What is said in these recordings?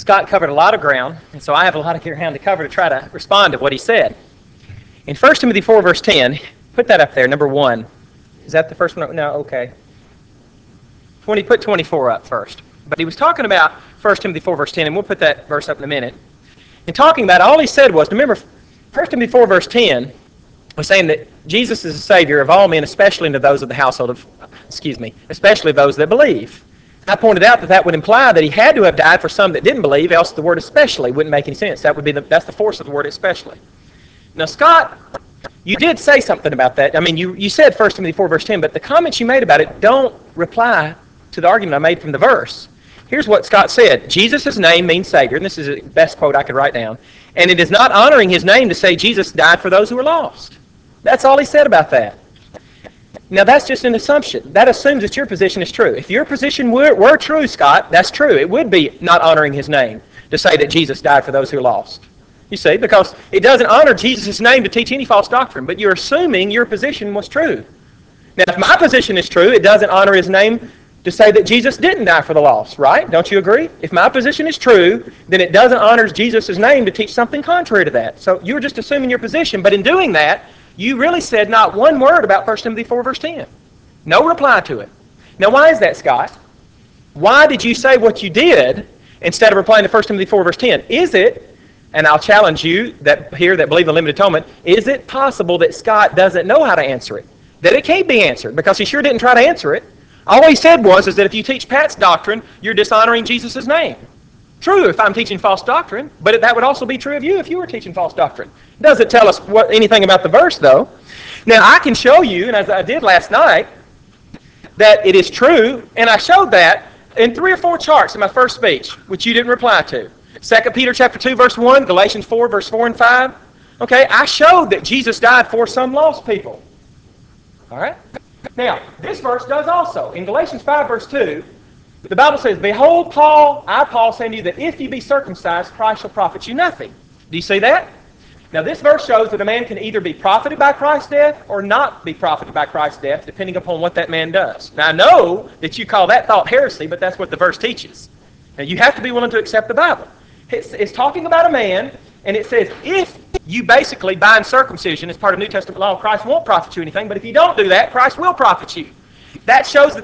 Scott covered a lot of ground, and so I have a lot of ground to cover to try to respond to what he said. In 1 Timothy 4, verse 10, put that up there, number 1. Is that the first one? No, okay. Put 24 up first. But he was talking about 1 Timothy 4, verse 10, and we'll put that verse up in a minute. In talking about it, all he said was, remember, 1 Timothy 4, verse 10 was saying that Jesus is the Savior of all men, especially to those of the household of, especially those that believe. I pointed out that that would imply that he had to have died for some that didn't believe, else the word especially wouldn't make any sense. That's the force of the word especially. Now, Scott, you did say something about that. I mean, you said 1 Timothy 4, verse 10, but the comments you made about it don't reply to the argument I made from the verse. Here's what Scott said. Jesus' name means Savior, and this is the best quote I could write down, and it is not honoring his name to say Jesus died for those who are lost. That's all he said about that. Now, that's just an assumption. That assumes that your position is true. If your position were true, Scott, that's true. It would be not honoring his name to say that Jesus died for those who are lost. You see, because it doesn't honor Jesus' name to teach any false doctrine, but you're assuming your position was true. Now, if my position is true, it doesn't honor his name to say that Jesus didn't die for the lost, right? Don't you agree? If my position is true, then it doesn't honor Jesus' name to teach something contrary to that. So you're just assuming your position, but in doing that, you really said not one word about 1 Timothy 4, verse 10. No reply to it. Now, why is that, Scott? Why did you say what you did instead of replying to 1 Timothy 4, verse 10? Is it, and I'll challenge you that believe in limited atonement, is it possible that Scott doesn't know how to answer it? That it can't be answered? Because he sure didn't try to answer it. All he said was that if you teach Pat's doctrine, you're dishonoring Jesus' name. True if I'm teaching false doctrine, but that would also be true of you if you were teaching false doctrine. It doesn't tell us anything about the verse, though. Now, I can show you, and as I did last night, that it is true, and I showed that in 3 or 4 charts in my first speech, which you didn't reply to. 2 Peter chapter 2, verse 1, Galatians 4, verse 4 and 5. Okay, I showed that Jesus died for some lost people. All right? Now, this verse does also. In Galatians 5, verse 2, the Bible says, Behold, I, Paul, say to you that if you be circumcised, Christ shall profit you nothing. Do you see that? Now, this verse shows that a man can either be profited by Christ's death or not be profited by Christ's death, depending upon what that man does. Now, I know that you call that thought heresy, but that's what the verse teaches. Now, you have to be willing to accept the Bible. It's talking about a man, and it says, if you basically bind circumcision as part of New Testament law, Christ won't profit you anything, but if you don't do that, Christ will profit you. That shows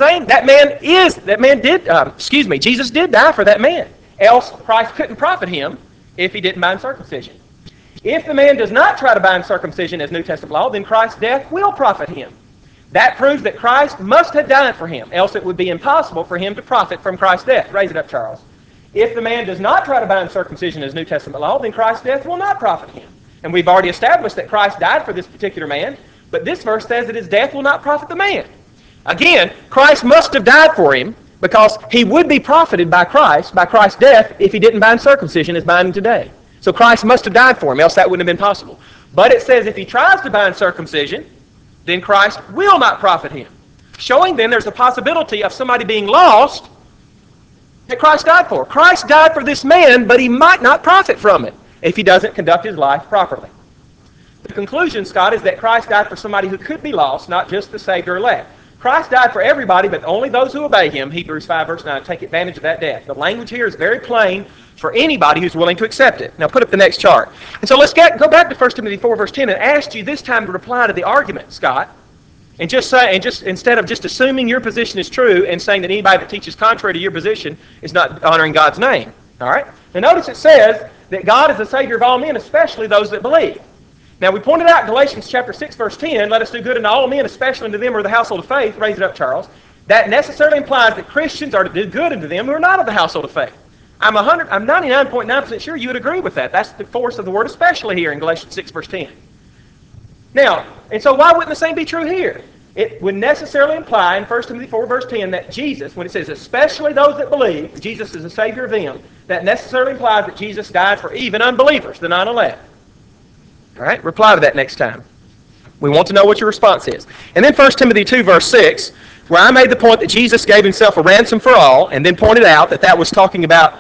that Jesus did die for that man. Else, Christ couldn't profit him if he didn't bind circumcision. If the man does not try to bind circumcision as New Testament law, then Christ's death will profit him. That proves that Christ must have died for him, else it would be impossible for him to profit from Christ's death. Raise it up, Charles. If the man does not try to bind circumcision as New Testament law, then Christ's death will not profit him. And we've already established that Christ died for this particular man, but this verse says that his death will not profit the man. Again, Christ must have died for him because he would be profited by Christ's death, if he didn't bind circumcision as binding today. So Christ must have died for him, else that wouldn't have been possible. But it says if he tries to bind circumcision, then Christ will not profit him. Showing then there's a possibility of somebody being lost that Christ died for. Christ died for this man, but he might not profit from it if he doesn't conduct his life properly. The conclusion, Scott, is that Christ died for somebody who could be lost, not just the saved or elect. Christ died for everybody, but only those who obey him, Hebrews 5, verse 9, take advantage of that death. The language here is very plain for anybody who's willing to accept it. Now put up the next chart. And so let's go back to 1 Timothy 4, verse 10, and ask you this time to reply to the argument, Scott. And instead of just assuming your position is true and saying that anybody that teaches contrary to your position is not honoring God's name. All right? Now notice it says that God is the Savior of all men, especially those that believe. Now we pointed out in Galatians chapter 6, verse 10, let us do good unto all men, especially unto them who are the household of faith. Raise it up, Charles. That necessarily implies that Christians are to do good unto them who are not of the household of faith. I'm 99.9% sure you would agree with that. That's the force of the word especially here in Galatians 6, verse 10. Now, and so why wouldn't the same be true here? It would necessarily imply in 1 Timothy 4, verse 10, that Jesus, when it says especially those that believe, Jesus is the Savior of them, that necessarily implies that Jesus died for even unbelievers, the non-elect. All right, reply to that next time. We want to know what your response is. And then 1 Timothy 2, verse 6, where I made the point that Jesus gave himself a ransom for all, and then pointed out that that was talking about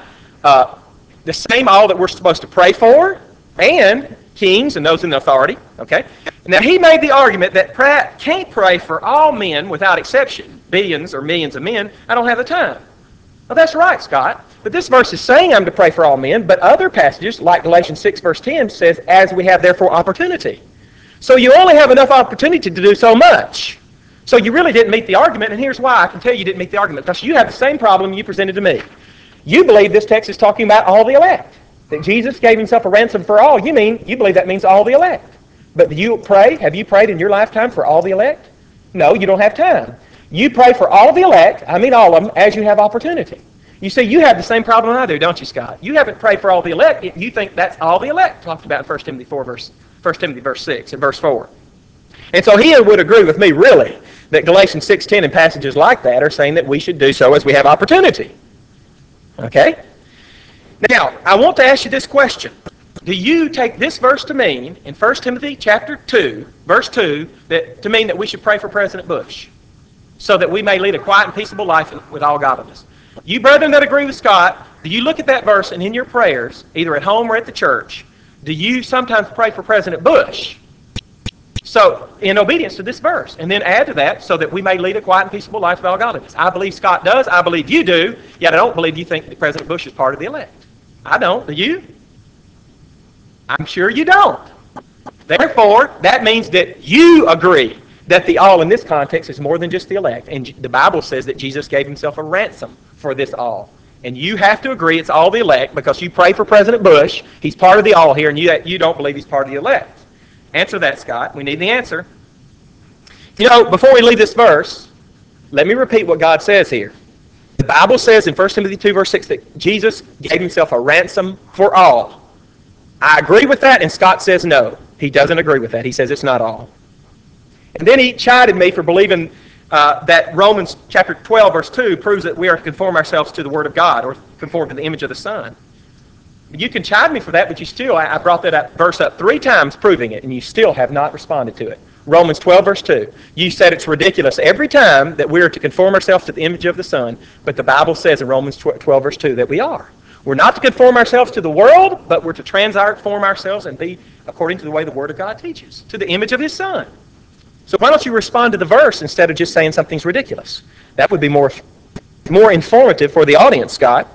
the same all that we're supposed to pray for, and kings and those in authority. Okay. Now he made the argument that Pratt can't pray for all men without exception, billions or millions of men. I don't have the time. Oh, that's right, Scott. But this verse is saying I'm to pray for all men, but other passages, like Galatians 6, verse 10, says, as we have therefore opportunity. So you only have enough opportunity to do so much. So you really didn't meet the argument, and here's why I can tell you didn't meet the argument. Because you have the same problem you presented to me. You believe this text is talking about all the elect. That Jesus gave himself a ransom for all. You believe that means all the elect. But do you pray? Have you prayed in your lifetime for all the elect? No, you don't have time. You pray for all the elect, I mean all of them, as you have opportunity. You see, you have the same problem I do, don't you, Scott? You haven't prayed for all the elect. You think that's all the elect talked about in 1 Timothy verse 6 and verse 4. And so he would agree with me, really, that Galatians 6:10 and passages like that are saying that we should do so as we have opportunity. Okay? Now, I want to ask you this question. Do you take this verse to mean, in 1 Timothy chapter 2, verse 2, to mean that we should pray for President Bush so that we may lead a quiet and peaceable life with all godliness? You brethren that agree with Scott, do you look at that verse and in your prayers, either at home or at the church, do you sometimes pray for President Bush? So, in obedience to this verse, and then add to that, so that we may lead a quiet and peaceable life with all godliness. I believe Scott does. I believe you do. Yet I don't believe you think that President Bush is part of the elect. I don't. Do you? I'm sure you don't. Therefore, that means that you agree that the all in this context is more than just the elect. And the Bible says that Jesus gave himself a ransom for this all. And you have to agree it's all the elect because you pray for President Bush. He's part of the all here, and you don't believe he's part of the elect. Answer that, Scott. We need the answer. You know, before we leave this verse, let me repeat what God says here. The Bible says in 1 Timothy 2, verse 6, that Jesus gave himself a ransom for all. I agree with that, and Scott says no. He doesn't agree with that. He says it's not all. And then he chided me for believing that Romans chapter 12, verse 2 proves that we are to conform ourselves to the Word of God, or conform to the image of the Son. You can chide me for that, but you still, I brought that verse up 3 times proving it, and you still have not responded to it. Romans 12, verse 2. You said it's ridiculous every time that we are to conform ourselves to the image of the Son, but the Bible says in Romans 12, verse 2 that we are. We're not to conform ourselves to the world, but we're to transform ourselves and be according to the way the Word of God teaches, to the image of His Son. So why don't you respond to the verse instead of just saying something's ridiculous? That would be more informative for the audience, Scott.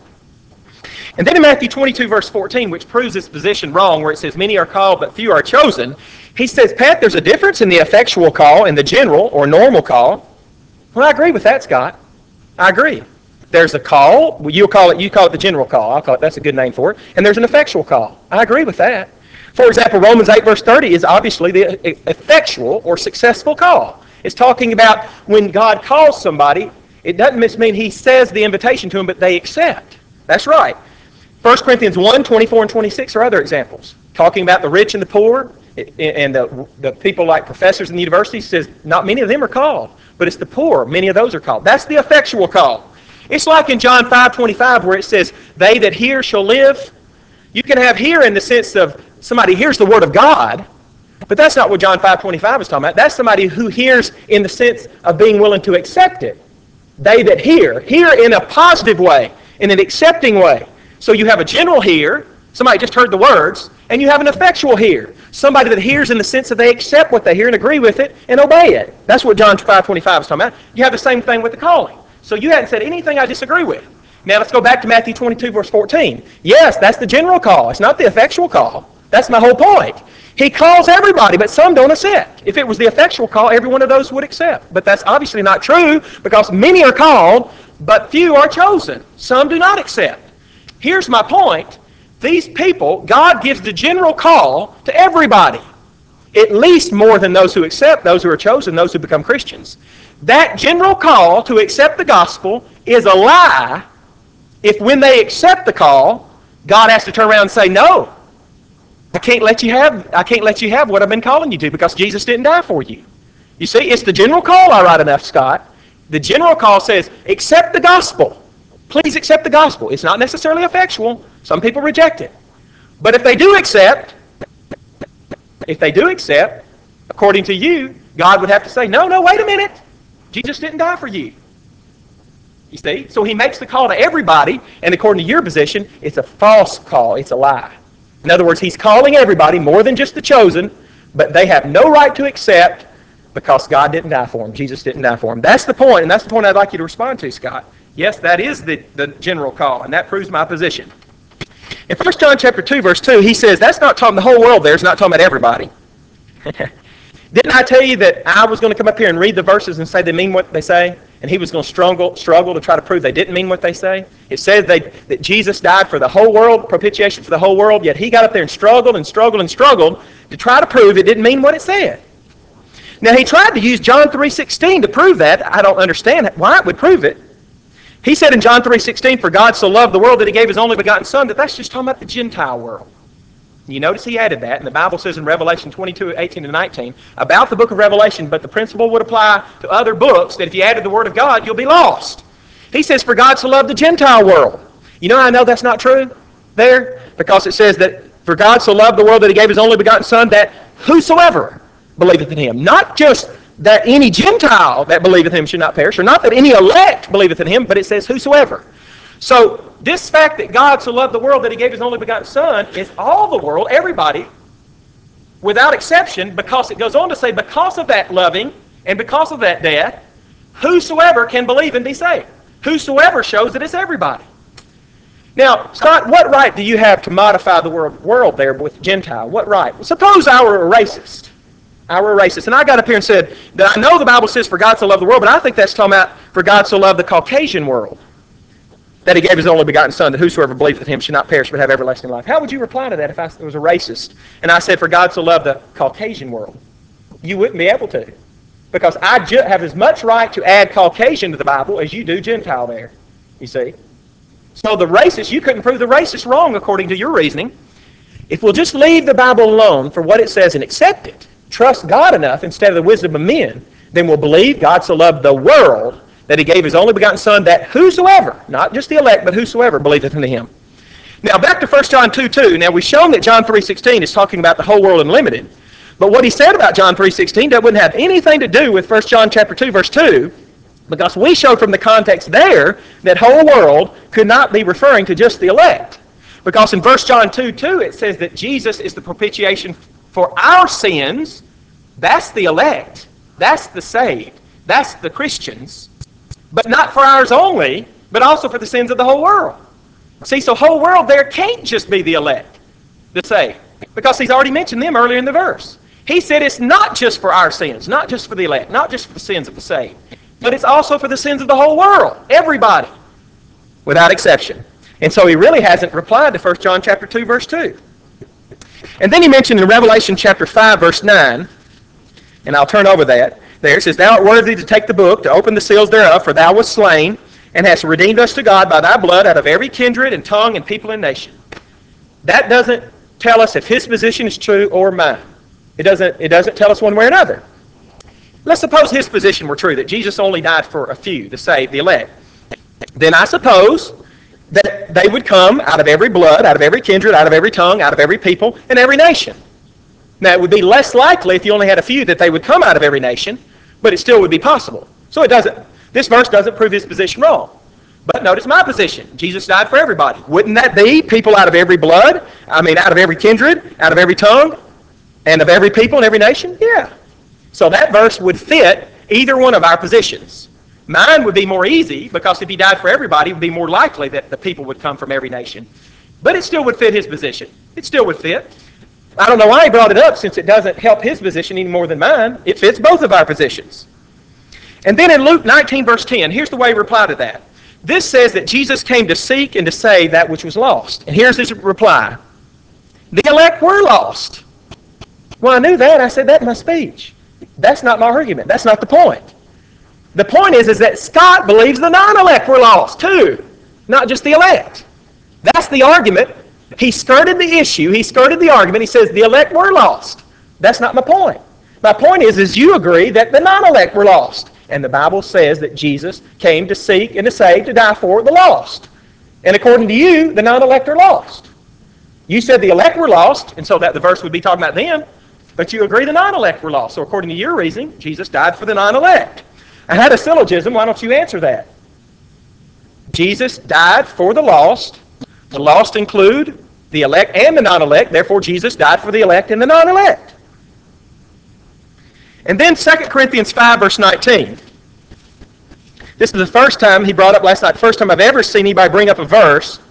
And then in Matthew 22, verse 14, which proves this position wrong, where it says, many are called, but few are chosen, he says, Pat, there's a difference in the effectual call and the general or normal call. Well, I agree with that, Scott. I agree. There's a call. You call it the general call. I'll call it, that's a good name for it. And there's an effectual call. I agree with that. For example, Romans 8, verse 30 is obviously the effectual or successful call. It's talking about when God calls somebody, it doesn't mean He says the invitation to them, but they accept. That's right. 1 Corinthians 1, 24 and 26 are other examples. Talking about the rich and the poor, and the people like professors in the university, says not many of them are called, but it's the poor. Many of those are called. That's the effectual call. It's like in John 5:25 where it says, they that hear shall live. You can have hear in the sense of somebody hears the Word of God, but that's not what John 5:25 is talking about. That's somebody who hears in the sense of being willing to accept it. They that hear in a positive way, in an accepting way. So you have a general hear, somebody just heard the words, and you have an effectual hear, somebody that hears in the sense that they accept what they hear and agree with it and obey it. That's what John 5:25 is talking about. You have the same thing with the calling. So you hadn't said anything I disagree with. Now let's go back to Matthew 22, verse 14. Yes, that's the general call. It's not the effectual call. That's my whole point. He calls everybody, but some don't accept. If it was the effectual call, every one of those would accept. But that's obviously not true, because many are called, but few are chosen. Some do not accept. Here's my point. These people, God gives the general call to everybody. At least more than those who accept, those who are chosen, those who become Christians. That general call to accept the gospel is a lie if when they accept the call, God has to turn around and say, no, I can't let you have what I've been calling you to, because Jesus didn't die for you. You see, it's the general call, all right enough, Scott. The general call says, accept the gospel. Please accept the gospel. It's not necessarily effectual. Some people reject it. But if they do accept, according to you, God would have to say, no, wait a minute. Jesus didn't die for you. You see? So He makes the call to everybody, and according to your position, it's a false call. It's a lie. In other words, He's calling everybody, more than just the chosen, but they have no right to accept because God didn't die for them. Jesus didn't die for them. That's the point, and that's the point I'd like you to respond to, Scott. Yes, that is the general call, and that proves my position. In 1 John chapter 2, verse 2, he says, that's not talking the whole world there. It's not talking about everybody. Didn't I tell you that I was going to come up here and read the verses and say they mean what they say? And he was going to struggle to try to prove they didn't mean what they say? It says that Jesus died for the whole world, propitiation for the whole world, yet he got up there and struggled to try to prove it didn't mean what it said. Now, he tried to use John 3:16 to prove that. I don't understand why it would prove it. He said in John 3:16, for God so loved the world that he gave his only begotten Son, that's just talking about the Gentile world. You notice he added that, and the Bible says in Revelation 22:18-19 about the book of Revelation, but the principle would apply to other books, that if you added the Word of God, you'll be lost. He says, for God so loved the Gentile world. You know how I know that's not true there? Because it says that for God so loved the world that he gave his only begotten Son, that whosoever believeth in him, not just that any Gentile that believeth in him should not perish, or not that any elect believeth in him, but it says whosoever. So this fact that God so loved the world that he gave his only begotten Son is all the world, everybody, without exception, because it goes on to say, because of that loving and because of that death, whosoever can believe and be saved. Whosoever shows that it's everybody. Now, Scott, what right do you have to modify the world there with Gentile? What right? Suppose I were a racist. And I got up here and said that I know the Bible says for God so loved the world, but I think that's talking about for God so loved the Caucasian world, that he gave his only begotten Son, that whosoever believeth in him should not perish but have everlasting life. How would you reply to that if I was a racist and I said for God so loved the Caucasian world? You wouldn't be able to, because I have as much right to add Caucasian to the Bible as you do Gentile there, you see. So the racist, you couldn't prove the racist wrong according to your reasoning. If we'll just leave the Bible alone for what it says and accept it, trust God enough instead of the wisdom of men, then we'll believe God so loved the world that he gave his only begotten Son, that whosoever, not just the elect, but whosoever believeth in him. Now back to 1 John 2:2. Now we've shown that John 3:16 is talking about the whole world unlimited. But what he said about John 3:16 that wouldn't have anything to do with 1 John chapter 2, verse 2, because we showed from the context there that whole world could not be referring to just the elect. Because in 1 John 2:2 it says that Jesus is the propitiation for our sins. That's the elect. That's the saved. That's the Christians. But not for ours only, but also for the sins of the whole world. See, so whole world there can't just be the elect, the saved, because he's already mentioned them earlier in the verse. He said it's not just for our sins, not just for the elect, not just for the sins of the saved, but it's also for the sins of the whole world, everybody, without exception. And so he really hasn't replied to 1 John chapter 2, verse 2. And then he mentioned in Revelation chapter 5, verse 9, and I'll turn over that. There it says, thou art worthy to take the book, to open the seals thereof, for thou wast slain, and hast redeemed us to God by thy blood out of every kindred and tongue and people and nation. That doesn't tell us if his position is true or mine. It doesn't tell us one way or another. Let's suppose his position were true, that Jesus only died for a few, to save the elect. Then I suppose that they would come out of every blood, out of every kindred, out of every tongue, out of every people, and every nation. Now, it would be less likely if you only had a few that they would come out of every nation, but it still would be possible. So this verse doesn't prove his position wrong. But notice my position. Jesus died for everybody. Wouldn't that be people out of every blood? Out of every kindred, out of every tongue, and of every people and every nation? Yeah. So that verse would fit either one of our positions. Mine would be more easy, because if he died for everybody, it would be more likely that the people would come from every nation. But it still would fit his position. It still would fit. I don't know why he brought it up, since it doesn't help his position any more than mine. It fits both of our positions. And then in Luke 19, verse 10, here's the way he replied to that. This says that Jesus came to seek and to save that which was lost. And here's his reply. The elect were lost. Well, I knew that. I said that in my speech. That's not my argument. That's not the point. The point is that Scott believes the non-elect were lost too, not just the elect. That's the argument. He skirted the issue. He skirted the argument. He says the elect were lost. That's not my point. My point is you agree that the non-elect were lost. And the Bible says that Jesus came to seek and to save, to die for the lost. And according to you, the non-elect are lost. You said the elect were lost, and so that the verse would be talking about them, but you agree the non-elect were lost. So according to your reasoning, Jesus died for the non-elect. I had a syllogism. Why don't you answer that? Jesus died for the lost. The lost include the elect and the non-elect. Therefore, Jesus died for the elect and the non-elect. And then 2 Corinthians 5, verse 19. This is the first time he brought up last night, the first time I've ever seen anybody bring up a verse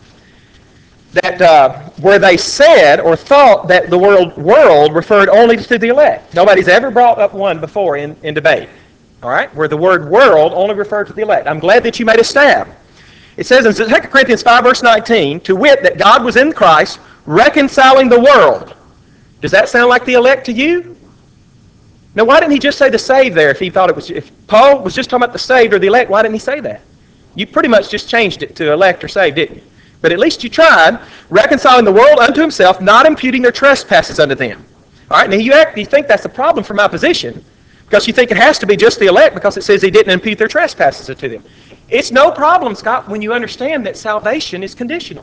that where they said or thought that the word world referred only to the elect. Nobody's ever brought up one before in debate. All right? Where the word world only referred to the elect. I'm glad that you made a stab. It says in 2 Corinthians 5, verse 19, to wit, that God was in Christ reconciling the world. Does that sound like the elect to you? Now, why didn't he just say the saved there if he thought it was, if Paul was just talking about the saved or the elect, why didn't he say that? You pretty much just changed it to elect or saved, didn't you? But at least you tried, reconciling the world unto himself, not imputing their trespasses unto them. All right, now you think that's a problem from my position, because you think it has to be just the elect because it says he didn't impute their trespasses unto them. It's no problem, Scott, when you understand that salvation is conditional.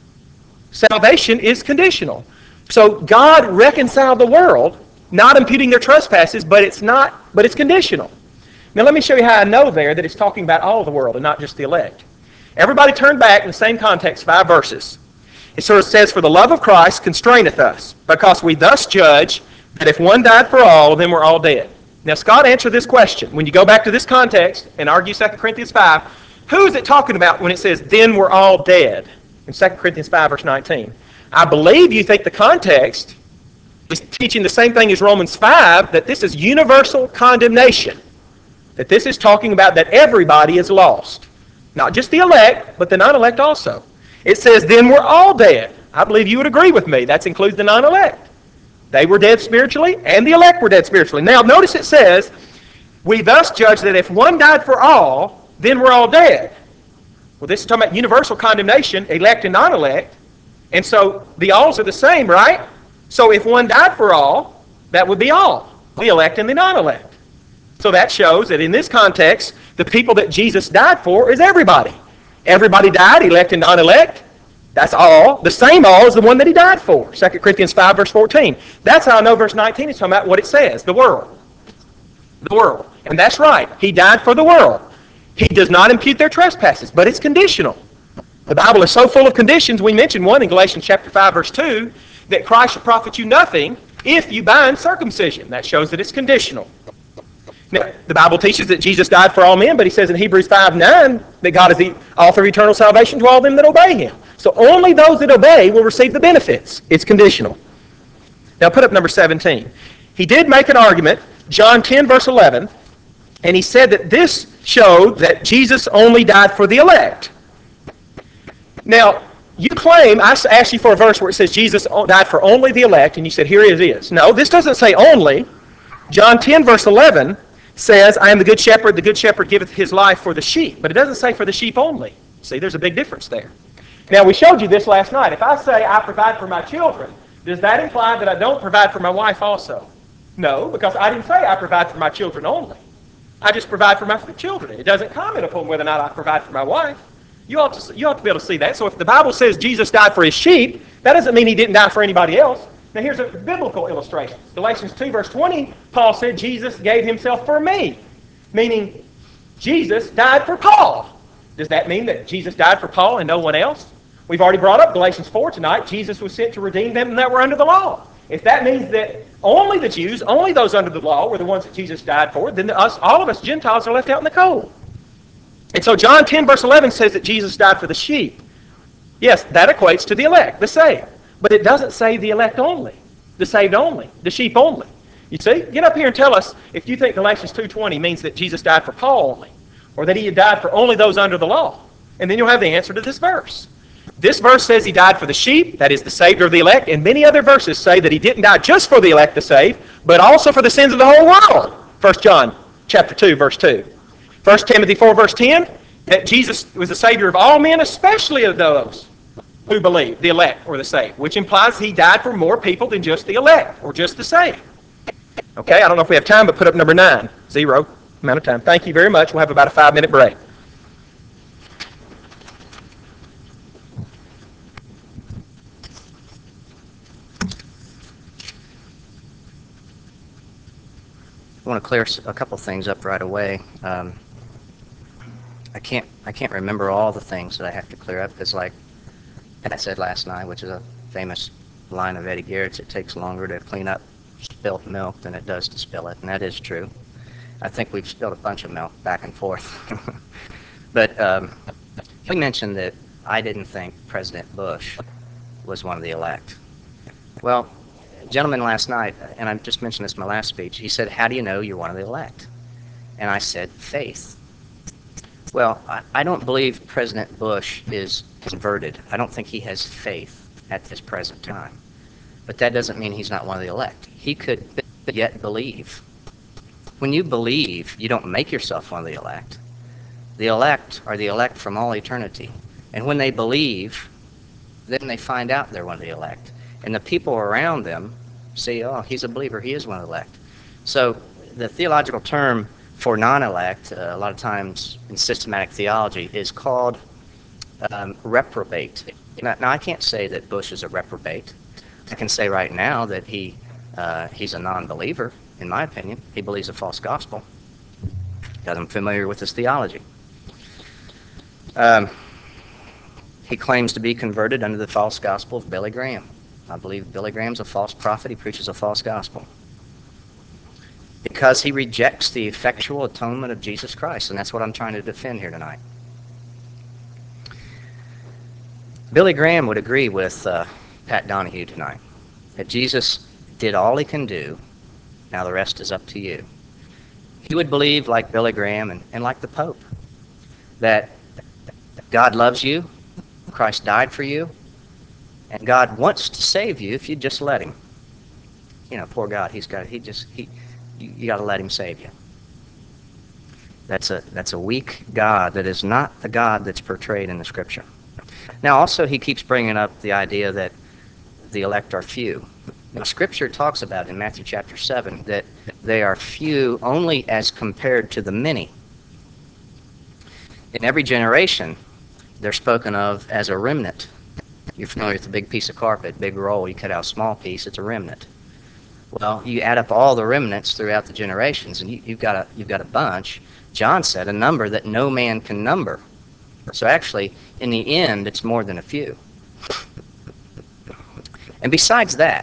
Salvation is conditional. So God reconciled the world, not imputing their trespasses, but it's conditional. Now let me show you how I know there that it's talking about all of the world and not just the elect. Everybody turn back in the same context, 5 verses. It sort of says, for the love of Christ constraineth us, because we thus judge that if one died for all, then we're all dead. Now Scott answered this question. When you go back to this context and argue 2 Corinthians 5, who is it talking about when it says, then we're all dead? In 2 Corinthians 5, verse 19. I believe you think the context is teaching the same thing as Romans 5, that this is universal condemnation. That this is talking about that everybody is lost. Not just the elect, but the non-elect also. It says, then we're all dead. I believe you would agree with me. That includes the non-elect. They were dead spiritually, and the elect were dead spiritually. Now, notice it says, we thus judge that if one died for all, then we're all dead. Well, this is talking about universal condemnation, elect and non-elect. And so the alls are the same, right? So if one died for all, that would be all, the elect and the non-elect. So that shows that in this context, the people that Jesus died for is everybody. Everybody died, elect and non-elect. That's all. The same all is the one that he died for. 2 Corinthians 5, verse 14. That's how I know verse 19 is talking about what it says, the world. The world. And that's right. He died for the world. He does not impute their trespasses, but it's conditional. The Bible is so full of conditions. We mentioned one in Galatians chapter 5, verse 2, that Christ shall profit you nothing if you bind circumcision. That shows that it's conditional. Now, the Bible teaches that Jesus died for all men, but he says in Hebrews 5:9 that God is the author of eternal salvation to all them that obey him. So only those that obey will receive the benefits. It's conditional. Now put up number 17. He did make an argument, John 10, verse 11, and he said that this showed that Jesus only died for the elect. Now, you claim, I asked you for a verse where it says Jesus died for only the elect, and you said, here it is. No, this doesn't say only. John 10, verse 11 says, I am the good shepherd giveth his life for the sheep. But it doesn't say for the sheep only. See, there's a big difference there. Now, we showed you this last night. If I say I provide for my children, does that imply that I don't provide for my wife also? No, because I didn't say I provide for my children only. I just provide for my children. It doesn't comment upon whether or not I provide for my wife. You ought to be able to see that. So if the Bible says Jesus died for his sheep, that doesn't mean he didn't die for anybody else. Now here's a biblical illustration. Galatians 2, verse 20, Paul said Jesus gave himself for me, meaning Jesus died for Paul. Does that mean that Jesus died for Paul and no one else? We've already brought up Galatians 4 tonight. Jesus was sent to redeem them that were under the law. If that means that only the Jews, only those under the law were the ones that Jesus died for, then all of us Gentiles are left out in the cold. And so John 10, verse 11 says that Jesus died for the sheep. Yes, that equates to the elect, the saved. But it doesn't say the elect only, the saved only, the sheep only. You see? Get up here and tell us if you think Galatians 2:20 means that Jesus died for Paul only, or that he had died for only those under the law. And then you'll have the answer to this verse. This verse says he died for the sheep, that is the saved or the elect, and many other verses say that he didn't die just for the elect, the saved, but also for the sins of the whole world. 1 John chapter 2, verse 2. 1 Timothy 4, verse 10, that Jesus was the Savior of all men, especially of those who believe, the elect or the saved, which implies he died for more people than just the elect or just the saved. Okay, I don't know if we have time, but put up number 9. 0 amount of time. Thank you very much. We'll have about a 5-minute break. I want to clear a couple things up right away. I can't remember all the things that I have to clear up because, like Pat said last night, which is a famous line of Eddie Garrett's, it takes longer to clean up spilt milk than it does to spill it, and that is true. I think we've spilled a bunch of milk back and forth. But he mentioned that I didn't think President Bush was one of the elect. Well, a gentleman last night, and I just mentioned this in my last speech, he said, how do you know you're one of the elect? And I said, faith. Well, I don't believe President Bush is converted. I don't think he has faith at this present time. But that doesn't mean he's not one of the elect. He could yet believe. When you believe, you don't make yourself one of the elect. The elect are the elect from all eternity. And when they believe, then they find out they're one of the elect. And the people around them say, oh, he's a believer, he is one of the elect. So the theological term for non-elect, a lot of times in systematic theology, is called reprobate. Now, I can't say that Bush is a reprobate. I can say right now that he's a non-believer, in my opinion. He believes a false gospel because I'm familiar with his theology. He claims to be converted under the false gospel of Billy Graham. I believe Billy Graham's a false prophet. He preaches a false gospel because he rejects the effectual atonement of Jesus Christ, and that's what I'm trying to defend here tonight. Billy Graham would agree with Pat Donahue tonight that Jesus did all he can do. Now the rest is up to you. He would believe, like Billy Graham and like the Pope, that God loves you, Christ died for you, and God wants to save you if you just let him. You know, poor God, you got to let him save you. That's a weak God that is not the God that's portrayed in the Scripture. Now, also, he keeps bringing up the idea that the elect are few. Now, Scripture talks about in Matthew chapter 7 that they are few only as compared to the many. In every generation, they're spoken of as a remnant. You're familiar with the big piece of carpet, big roll, you cut out a small piece, it's a remnant. Well, you add up all the remnants throughout the generations, and you've got a bunch. John said a number that no man can number. So actually, in the end, it's more than a few. And besides that,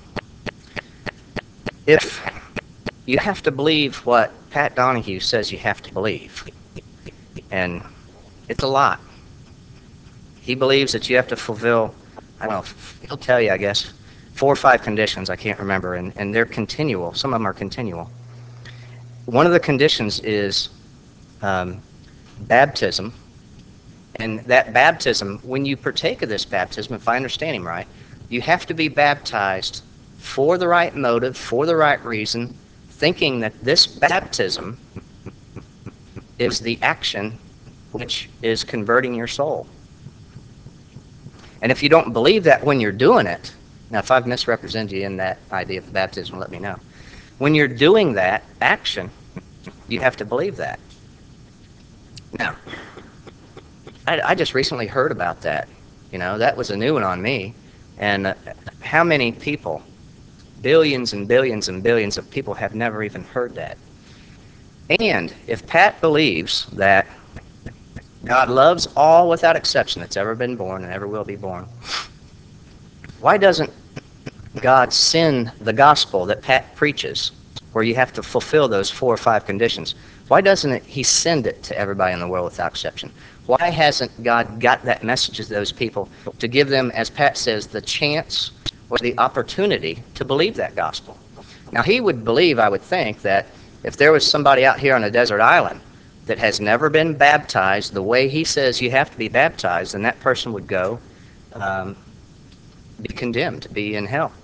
if you have to believe what Pat Donahue says you have to believe, and it's a lot. He believes that you have to fulfill, I don't know, he'll tell you, I guess, 4 or 5 conditions, I can't remember, and they're continual. Some of them are continual. One of the conditions is baptism, and that baptism, when you partake of this baptism, if I understand him right, you have to be baptized for the right motive, for the right reason, thinking that this baptism is the action which is converting your soul. And if you don't believe that when you're doing it, now if I've misrepresented you in that idea of baptism, let me know. When you're doing that action, you have to believe that. Now, I just recently heard about that. You know, that was a new one on me. And how many people, billions and billions and billions of people, have never even heard that? And if Pat believes that God loves all without exception that's ever been born and ever will be born, why doesn't God send the gospel that Pat preaches, where you have to fulfill those 4 or 5 conditions? Why doesn't he send it to everybody in the world without exception? Why hasn't God got that message to those people to give them, as Pat says, the chance or the opportunity to believe that gospel? Now, he would believe, I would think, that if there was somebody out here on a desert island that has never been baptized the way he says you have to be baptized, then that person would go be condemned, to be in hell.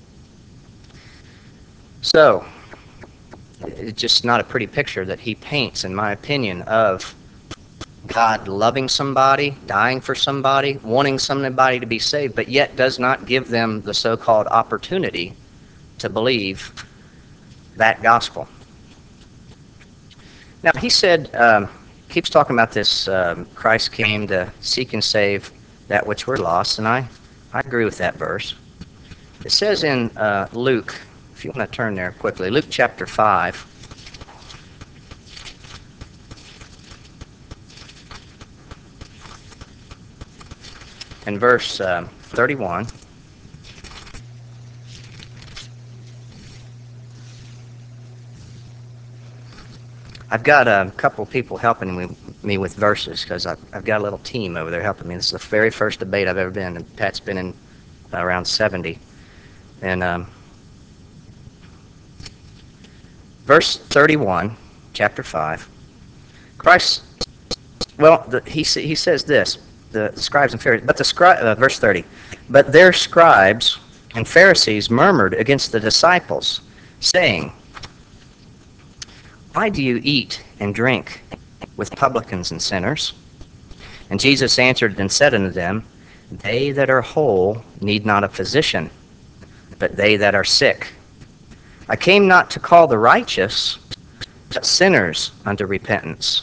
So, it's just not a pretty picture that he paints, in my opinion, of God loving somebody, dying for somebody, wanting somebody to be saved, but yet does not give them the so-called opportunity to believe that gospel. Now, he said, keeps talking about this, Christ came to seek and save that which were lost, and I agree with that verse. It says in Luke, if you want to turn there quickly, Luke chapter 5, and verse 31. I've got a couple of people helping me with verses because I've got a little team over there helping me. This is the very first debate I've ever been in. Pat's been in around 70. And verse 31, chapter 5, Christ, well, he says this, the scribes and Pharisees, verse 30, but their scribes and Pharisees murmured against the disciples, saying, why do you eat and drink with publicans and sinners? And Jesus answered and said unto them, they that are whole need not a physician, but they that are sick. I came not to call the righteous, but sinners unto repentance.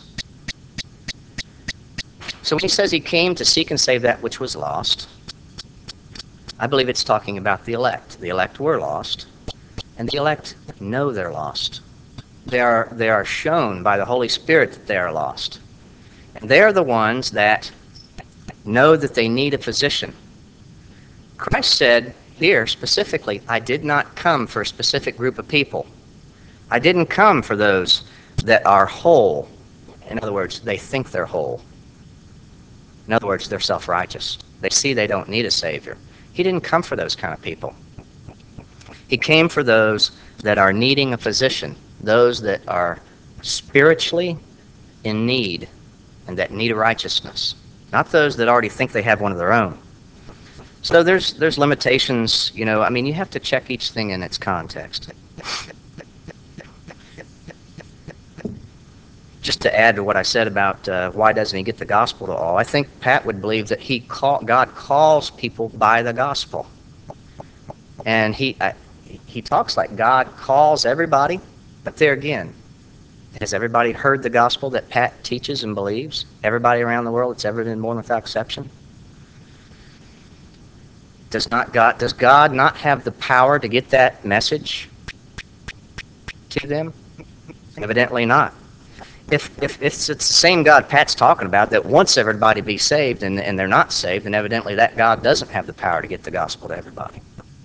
So when he says he came to seek and save that which was lost, I believe it's talking about the elect. The elect were lost, and the elect know they're lost. They are shown by the Holy Spirit that they are lost. And they are the ones that know that they need a physician. Christ said here specifically, I did not come for a specific group of people. I didn't come for those that are whole. In other words, they think they're whole. In other words, they're self-righteous. They see they don't need a Savior. He didn't come for those kind of people. He came for those that are needing a physician, those that are spiritually in need and that need a righteousness, not those that already think they have one of their own. So there's limitations, you know. I mean, you have to check each thing in its context. Just to add to what I said about why doesn't he get the gospel to all, I think Pat would believe that God calls people by the gospel. And he talks like God calls everybody, but there again, has everybody heard the gospel that Pat teaches and believes? Everybody around the world that's ever been born without exception? Does God not have the power to get that message to them? Evidently not. If it's the same God Pat's talking about that wants everybody to be saved and they're not saved, then evidently that God doesn't have the power to get the gospel to everybody.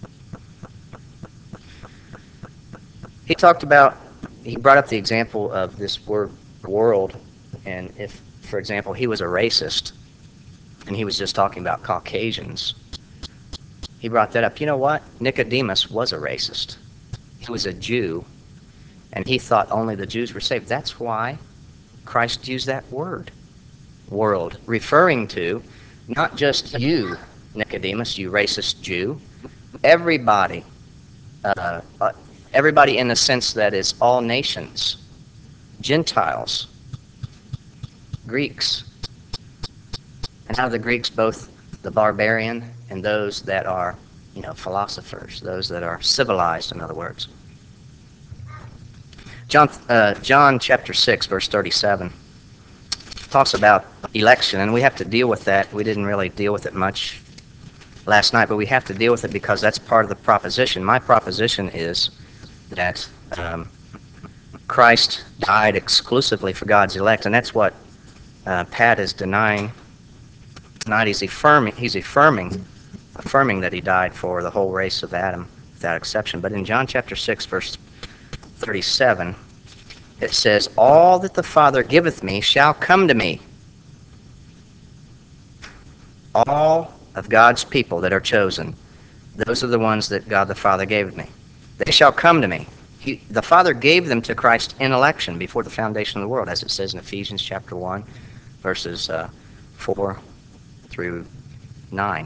He brought up the example of this word world, and if, for example, he was a racist and he was just talking about Caucasians, he brought that up. You know what? Nicodemus was a racist. He was a Jew, and he thought only the Jews were saved. That's why Christ used that word, world, referring to not just you, Nicodemus, you racist Jew, everybody, everybody in the sense that is all nations, Gentiles, Greeks, and out of the Greeks, both the barbarian and those that are, philosophers, those that are civilized, in other words. John chapter 6, verse 37 talks about election, and we have to deal with that. We didn't really deal with it much last night, but we have to deal with it because that's part of the proposition. My proposition is that Christ died exclusively for God's elect, and that's what Pat is denying. Not he's affirming that he died for the whole race of Adam without exception. But in John chapter 6, verse 37, it says, all that the Father giveth me shall come to me. All of God's people that are chosen, those are the ones that God the Father gave me. They shall come to me. The Father gave them to Christ in election before the foundation of the world, as it says in Ephesians chapter 1, verses 4 through 9.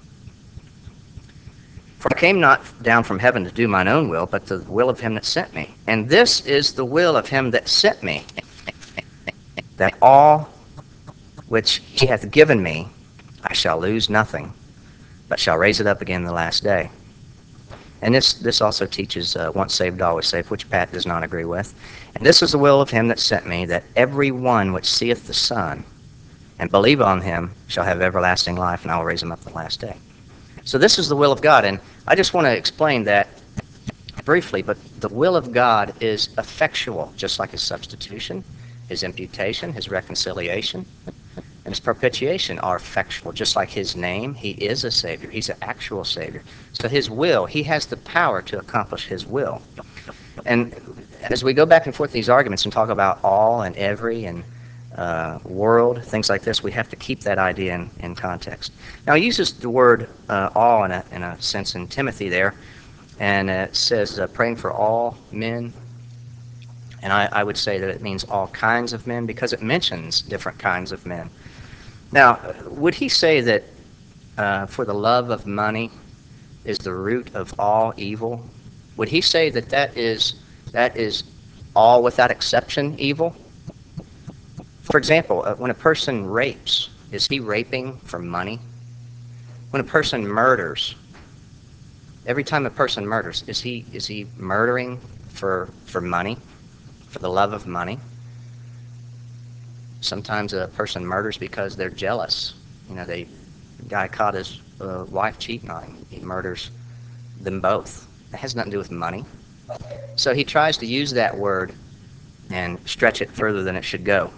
For I came not down from heaven to do mine own will, but the will of him that sent me. And this is the will of him that sent me, that all which he hath given me, I shall lose nothing, but shall raise it up again the last day. And this also teaches once saved, always saved, which Pat does not agree with. And this is the will of him that sent me, that every one which seeth the Son, and believe on him, shall have everlasting life, and I will raise him up the last day. So this is the will of God, and I just want to explain that briefly, but the will of God is effectual, just like his substitution, his imputation, his reconciliation, and his propitiation are effectual, just like his name. He is a Savior. He's an actual Savior. So his will, he has the power to accomplish his will. And as we go back and forth these arguments and talk about all and every and world, things like this, we have to keep that idea in context. Now, he uses the word all in a sense in Timothy there, and it says praying for all men. And I would say that it means all kinds of men because it mentions different kinds of men. Now, would he say that for the love of money is the root of all evil? Would he say that that is all without exception evil? For example, when a person rapes, is he raping for money? When a person murders, every time a person murders, is he murdering for money, for the love of money? Sometimes a person murders because they're jealous. The guy caught his wife cheating on him. He murders them both. It has nothing to do with money. So he tries to use that word and stretch it further than it should go.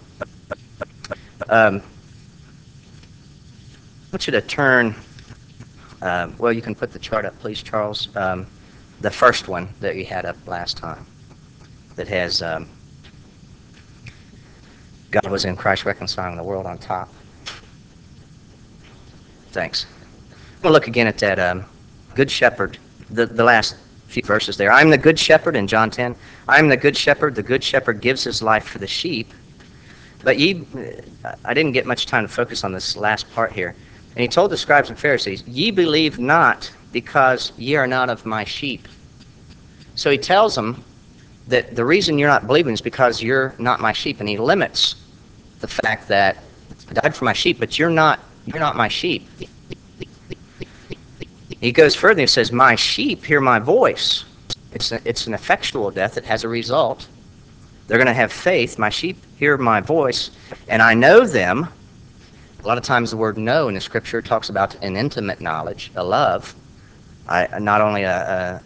I want you to turn, well, you can put the chart up, please, Charles. The first one that you had up last time that has God was in Christ reconciling the world on top. Thanks. We'll look again at that Good Shepherd, the last few verses there. I'm the Good Shepherd in John 10. I'm the Good Shepherd. The Good Shepherd gives his life for the sheep. But I didn't get much time to focus on this last part here. And he told the scribes and Pharisees, ye believe not because ye are not of my sheep. So he tells them that the reason you're not believing is because you're not my sheep. And he limits the fact that I died for my sheep, but you're not my sheep. He goes further and says, my sheep hear my voice. It's an effectual death. It has a result. They're going to have faith. My sheep hear my voice, and I know them. A lot of times the word know in the Scripture talks about an intimate knowledge, a love, not only a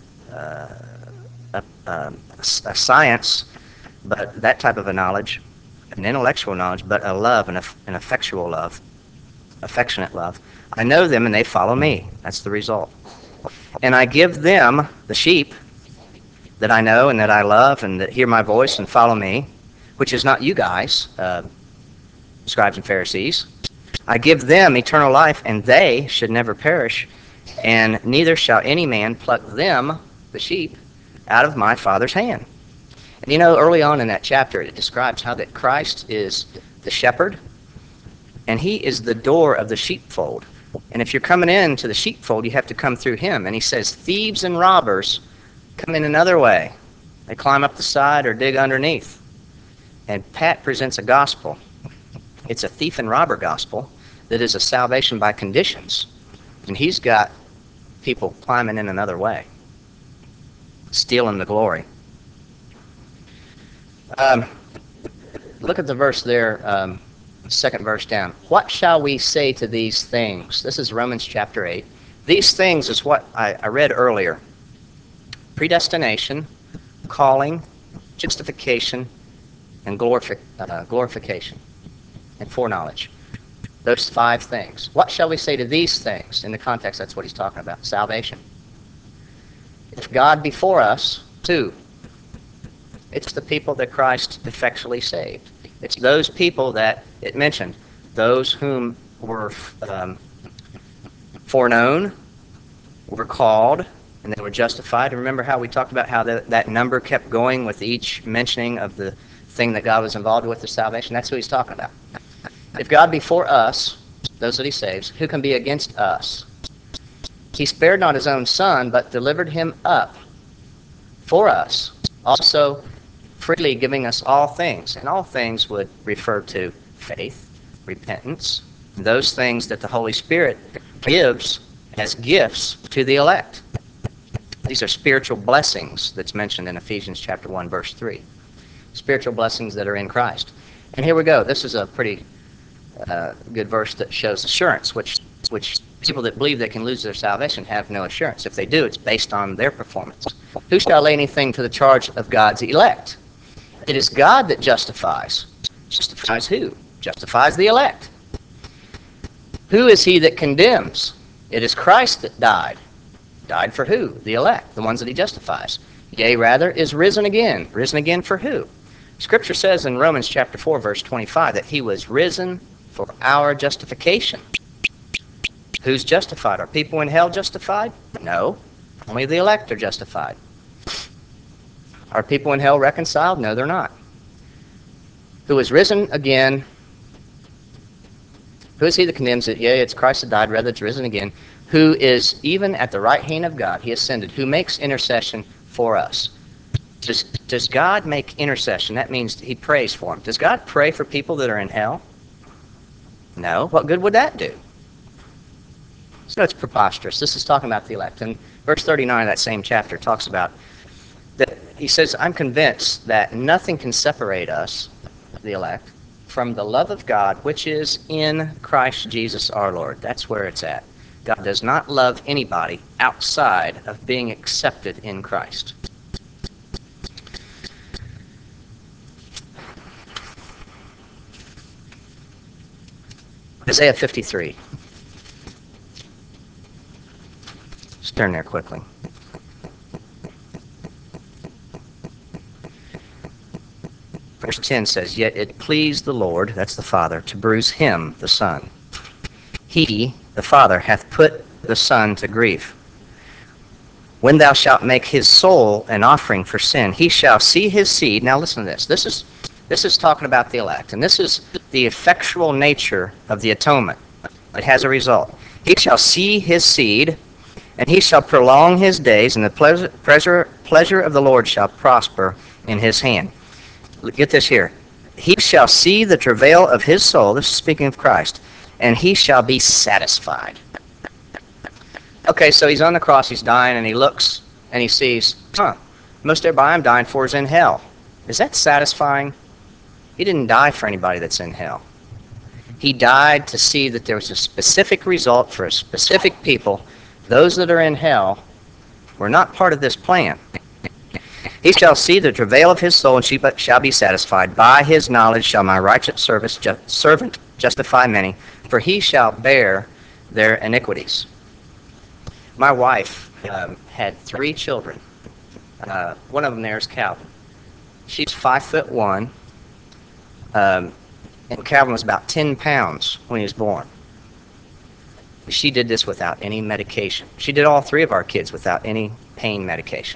science, but that type of a knowledge, an intellectual knowledge, but a love, an effectual love, affectionate love. I know them, and they follow me. That's the result. And I give them, the sheep, that I know and that I love and that hear my voice and follow me, which is not you guys, scribes and Pharisees. I give them eternal life, and they should never perish, and neither shall any man pluck them, the sheep, out of my Father's hand. And early on in that chapter, it describes how that Christ is the shepherd, and he is the door of the sheepfold. And if you're coming into the sheepfold, you have to come through him. And he says, thieves and robbers come in another way. They climb up the side or dig underneath. And Pat presents a gospel. It's a thief and robber gospel that is a salvation by conditions. And he's got people climbing in another way, stealing the glory. Look at the verse there, second verse down. What shall we say to these things? This is Romans chapter 8. These things is what I read earlier. Predestination, calling, justification, and glorification, and foreknowledge. Those 5 things. What shall we say to these things? In the context, that's what he's talking about, salvation. If God be for us, who? It's the people that Christ effectually saved. It's those people that it mentioned, those whom were foreknown, were called, and they were justified. Remember how we talked about how that number kept going with each mentioning of the thing that God was involved with, the salvation? That's who he's talking about. If God be for us, those that he saves, who can be against us? He spared not his own son, but delivered him up for us, also freely giving us all things. And all things would refer to faith, repentance, those things that the Holy Spirit gives as gifts to the elect. These are spiritual blessings that's mentioned in Ephesians chapter 1, verse 3. Spiritual blessings that are in Christ. And here we go. This is a pretty good verse that shows assurance, which people that believe they can lose their salvation have no assurance. If they do, it's based on their performance. Who shall lay anything to the charge of God's elect? It is God that justifies. Justifies who? Justifies the elect. Who is he that condemns? It is Christ that died. Died for who? The elect, the ones that he justifies. Yea, rather, is risen again. Risen again for who? Scripture says in Romans chapter 4, verse 25, that he was risen for our justification. Who's justified? Are people in hell justified? No. Only the elect are justified. Are people in hell reconciled? No, they're not. Who is risen again? Who is he that condemns it? Yea, it's Christ that died, rather it's risen again. Who is even at the right hand of God? He ascended. Who makes intercession for us? Does God make intercession? That means he prays for them. Does God pray for people that are in hell? No. What good would that do? So it's preposterous. This is talking about the elect. And verse 39 of that same chapter talks about that. He says, I'm convinced that nothing can separate us, the elect, from the love of God, which is in Christ Jesus our Lord. That's where it's at. God does not love anybody outside of being accepted in Christ. Isaiah 53. Let's turn there quickly. Verse 10 says, Yet it pleased the Lord, that's the Father, to bruise him, the Son. He, the Father, hath put the Son to grief. When thou shalt make his soul an offering for sin, he shall see his seed. Now listen to this. This is talking about the elect, and this is the effectual nature of the atonement. It has a result. He shall see his seed, and he shall prolong his days, and the pleasure of the Lord shall prosper in his hand. Get this here. He shall see the travail of his soul, this is speaking of Christ, and he shall be satisfied. Okay, so he's on the cross, he's dying, and he looks, and he sees, most everybody I'm dying for is in hell. Is that satisfying? He didn't die for anybody that's in hell. He died to see that there was a specific result for a specific people. Those that are in hell were not part of this plan. He shall see the travail of his soul, and she shall be satisfied. By his knowledge shall my righteous servant justify many, for he shall bear their iniquities. My wife had 3 children. One of them there is Calvin. She's 5'1", and Calvin was about 10 pounds when he was born. She did this without any medication. She did all 3 of our kids without any pain medication.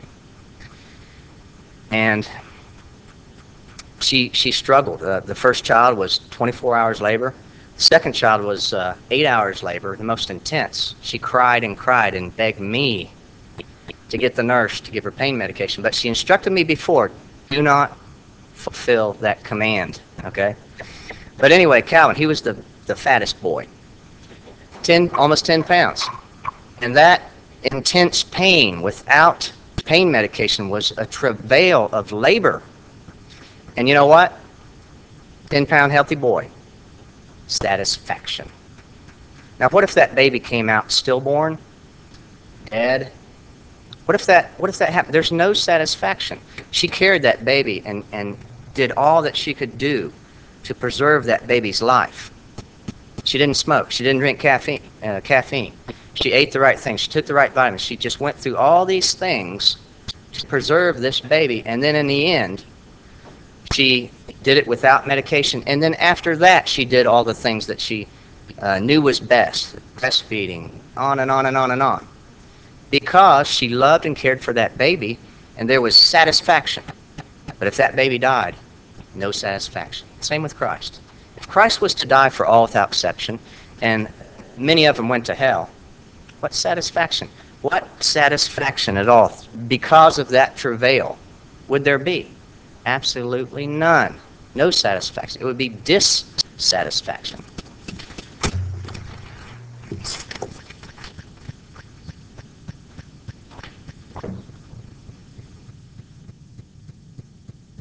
And she struggled. The first child was 24 hours labor. The second child was 8 hours labor, the most intense. She cried and begged me to get the nurse to give her pain medication. But she instructed me before, do not fulfill that command, okay? But anyway, Calvin, he was the fattest boy. Almost 10 pounds. And that intense pain without pain medication was a travail of labor. And you know what? 10-pound healthy boy. Satisfaction. Now, what if that baby came out stillborn, dead? What if that happened? There's no satisfaction. She carried that baby and did all that she could do to preserve that baby's life. She didn't smoke. She didn't drink caffeine. She ate the right things. She took the right vitamins. She just went through all these things to preserve this baby. And then in the end, she did it without medication. And then after that, she did all the things that she knew was best. Breastfeeding, on and on and on and on. Because she loved and cared for that baby, and there was satisfaction. But if that baby died, no satisfaction. Same with Christ. If Christ was to die for all without exception, and many of them went to hell, what satisfaction? What satisfaction at all because of that travail would there be? Absolutely none. No satisfaction. It would be dissatisfaction.